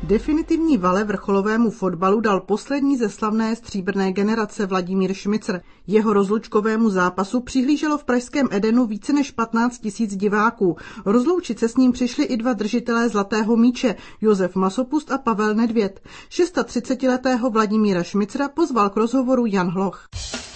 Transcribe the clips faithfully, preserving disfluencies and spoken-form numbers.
Definitivní vale vrcholovému fotbalu dal poslední ze slavné stříbrné generace Vladimír Šmicr. Jeho rozlučkovému zápasu přihlíželo v pražském Edenu více než patnáct tisíc diváků. Rozloučit se s ním přišli i dva držitelé zlatého míče, Josef Masopust a Pavel Nedvěd. třicetišestiletého Vladimíra Šmicra pozval k rozhovoru Jan Hloch.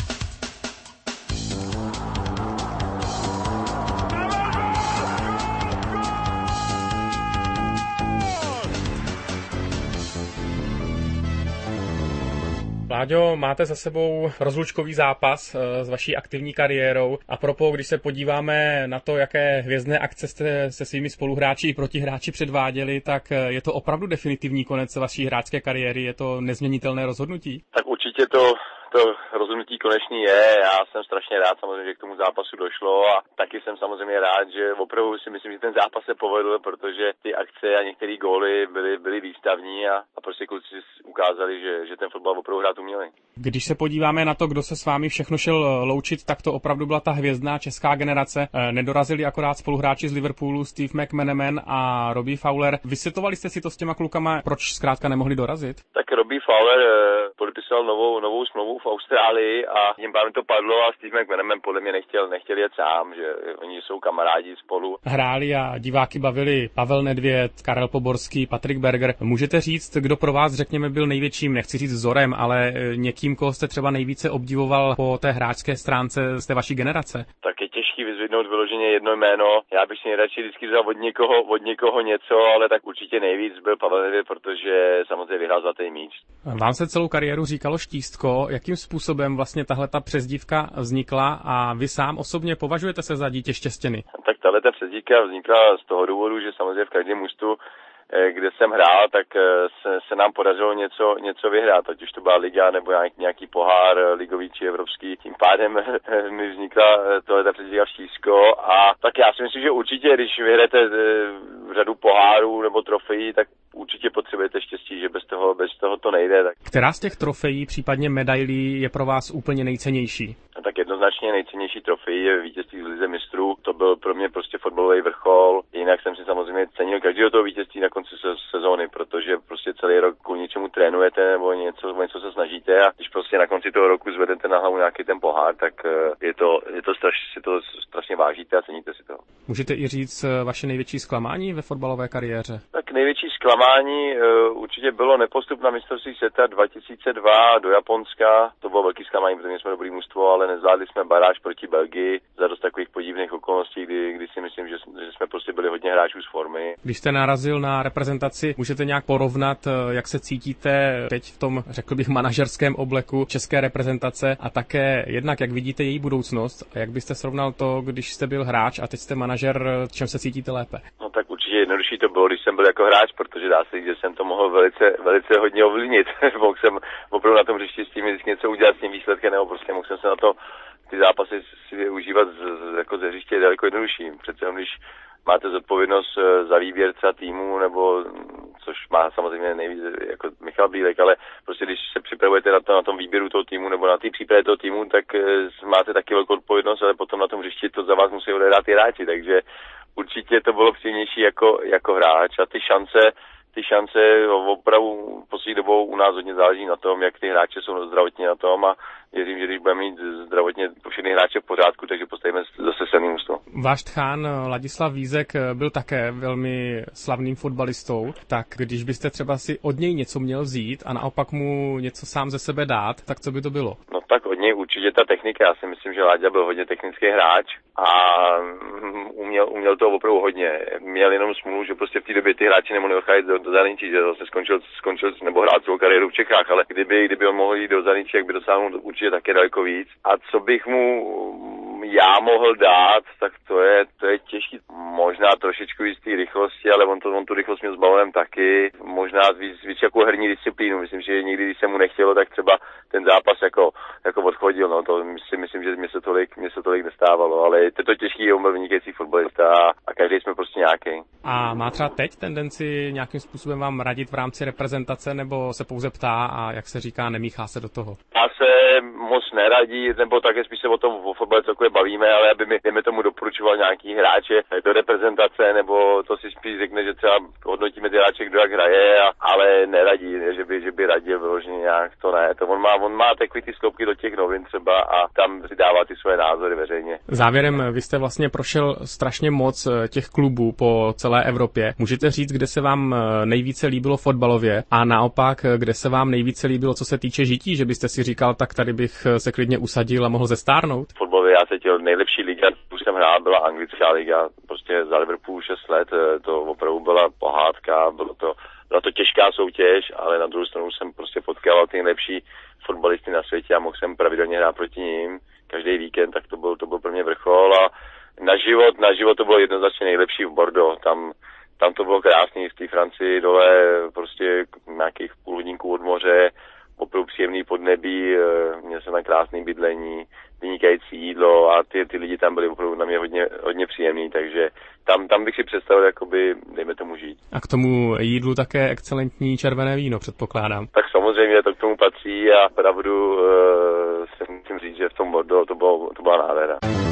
Láďo, máte za sebou rozlučkový zápas s vaší aktivní kariérou. A propos, když se podíváme na to, jaké hvězdné akce jste se svými spoluhráči i protihráči předváděli, tak je to opravdu definitivní konec vaší hráčské kariéry? Je to nezměnitelné rozhodnutí? Tak určitě to To rozhodnutí konečný je, já jsem strašně rád samozřejmě, že k tomu zápasu došlo a taky jsem samozřejmě rád, že opravdu si myslím, že ten zápas se povedl, protože ty akce a některé góly byly, byly výstavní a, a prostě kluci ukázali, že, že ten fotbal opravdu hrát uměli. Když se podíváme na to, kdo se s vámi všechno šel loučit, tak to opravdu byla ta hvězdná česká generace. Nedorazili akorát spoluhráči z Liverpoolu Steve McManaman a Robbie Fowler. Vysvětlovali jste si to s těma klukama, proč zkrátka nemohli dorazit? Tak Robbie Fowler podepisoval novou, novou smlouvu v Austrálii a tím pádem to padlo a Steve McManaman podle mě nechtěl, nechtěl jet sám, že oni jsou kamarádi spolu. Hráli a diváky bavili Pavel Nedvěd, Karel Poborský, Patrik Berger. Můžete říct, kdo pro vás, řekněme, byl největším, nechci říct vzorem, ale někým, koho jste třeba nejvíce obdivoval po té hráčské stránce z té vaší generace? Tak je těžký vyzvednout vyloženě jedno jméno. Já bych si nejradši vždycky vzal od někoho, od někoho něco, ale tak určitě nejvíc byl Pavel Nedvěd, protože samozřejmě vyhrál zlatý míč. Vám se celou kariéru říkalo Štístko. Jakým způsobem vlastně tahle ta přezdívka vznikla a vy sám osobně považujete se za dítě Štěstěny? Tak tahle ta přezdívka vznikla z toho důvodu, že samozřejmě v každém mužstvu, kde jsem hrál, tak se, se nám podařilo něco, něco vyhrát, ať už to byla liga nebo nějaký, nějaký pohár ligový či evropský. Tím pádem mi vznikla tohle přezdívka Štístko a tak já si myslím, že určitě, když vyhrajete řadu pohárů nebo trofejí, tak určitě potřebujete štěstí, že bez toho, bez toho to nejde. Tak. Která z těch trofejí, případně medailí, je pro vás úplně nejcennější? Tak jednoznačně nejcennější trofej je vítězství v lize mistrů. To byl pro mě prostě fotbalový vrchol. Jinak jsem si samozřejmě cenil každého toho vítězství na konci sezóny, protože prostě celý rok k něčemu trénujete nebo něco, něco se snažíte a když prostě na konci toho roku zvedete na hlavu nějaký ten pohár, tak je to, je to strašně, si to strašně vážíte a ceníte si to. Můžete i říct vaše největší zklamání ve fotbalové kariéře? Tak největší zklamání uh, určitě bylo nepostup na mistrovství světa dva tisíce dva do Japonska. To bylo velký zklamání, protože jsme dobrý mužstvo, ale nezvládli jsme baráž proti Belgii za dost takových podivných okolností, kdy, kdy si myslím, že, že jsme prostě byli hodně hráčů z formy. Když jste narazil na reprezentaci, můžete nějak porovnat, jak se cítíte teď v tom, řekl bych, manažerském obleku české reprezentace a také jednak, jak vidíte její budoucnost a jak byste srovnal to, když jste byl hráč a teď jste manažer, čem se cítíte lépe? No tak určitě jednodušší to bylo, když jsem byl jako hráč, protože dá se říct, že jsem to mohl velice, velice hodně ovlivnit. Mohl jsem opravdu na tom hřišti s tím vždycky něco udělat s tím výsledkem, nebo prostě mohl jsem se na to ty zápasy si využívat z, z, jako ze hřiště daleko jednodušší. Přece když máte zodpovědnost za výběr třeba týmu, nebo což má samozřejmě nejvíc jako Michal Bílek, ale prostě když se připravujete na, to, na tom výběru toho týmu nebo na té přípravě toho týmu, tak máte taky velkou odpovědnost, ale potom na tom hřišti to za vás musí odehrát i hráči, takže určitě to bylo příjemnější jako, jako hráč a ty šance Ty šance opravdu poslední dobou u nás hodně záleží na tom, jak ty hráče jsou zdravotně na tom a věřím, že když budeme mít zdravotně všechny hráče v pořádku, takže postavíme zase silný mužstvo. Váš tchán Ladislav Vízek byl také velmi slavným fotbalistou, tak když byste třeba si od něj něco měl vzít a naopak mu něco sám ze sebe dát, tak co by to bylo? No tak od něj určitě ta technika. Já si myslím, že Láďa byl hodně technický hráč a uměl, uměl to opravdu hodně. Měl jenom smůlu, že prostě v té době ty hráči nemohli odcházet do, do zahraničí, že zase skončil, skončil nebo hrál celou kariéru v Čechách, ale kdyby, kdyby on mohl jít do zahraničí, jak by dosáhnul určitě také daleko víc. A co bych mu já mohl dát, tak to je, to je těžký. Možná trošičku víc té rychlosti, ale on, to, on tu rychlost měl s balonem taky. Možná víc, víc jako herní disciplínu. Myslím, že někdy, když se mu nechtělo, tak třeba ten zápas jako, jako odchodil, no to si myslím, že mě se tolik, mě se tolik nestávalo, ale je to těžký, on byl vynikající fotbalista a, a každý jsme prostě nějaký. A má třeba teď tendenci nějakým způsobem vám radit v rámci reprezentace, nebo se pouze ptá a jak se říká, nemíchá se do toho? Já se moc neradí, nebo také spíš se o tom o fotbale celkově bavíme, ale aby mi, dejme tomu, doporučoval nějaký hráče do reprezentace, nebo to si spíš řekne, že třeba hodnotíme ty hráče, kdo jak hraje, a, ale neradí, že by, že by radil vyloženě nějak, to ne. To on má, on má takový ty sloupky do těch novin třeba a tam si dává ty své názory veřejně. Závěrem, vy jste vlastně prošel strašně moc těch klubů po celé Evropě. Můžete říct, kde se vám nejvíce líbilo fotbalově a naopak, kde se vám nejvíce líbilo, co se týče žití, že byste si říkal, tak tady bych se klidně usadil a mohl zestárnout? Fotbalově já se těl nejlepší liga, už jsem hrál, byla anglická liga, prostě za Liverpool šest let, to opravdu byla pohádka, bylo to, byla to těžká soutěž, ale na druhou stranu jsem prostě potkával ty nejlepší fotbalisty na světě a mohl jsem pravidelně hrát proti ním každý víkend, tak to byl, to byl pro mě vrchol a na život, na život to bylo jednoznačně nejlepší v Bordeaux, tam Tam to bylo krásný v té Francii, dole prostě nějakých půl hodinků od moře, opravdu příjemný podnebí, měl jsem na krásný bydlení, vynikající jídlo a ty, ty lidi tam byli opravdu na mě hodně, hodně příjemný, takže tam, tam bych si představil, jakoby, dejme tomu žít. A k tomu jídlu také excelentní červené víno, předpokládám. Tak samozřejmě to k tomu patří a opravdu uh, si musím říct, že v tom Bordeaux to, bylo, to byla nádhera.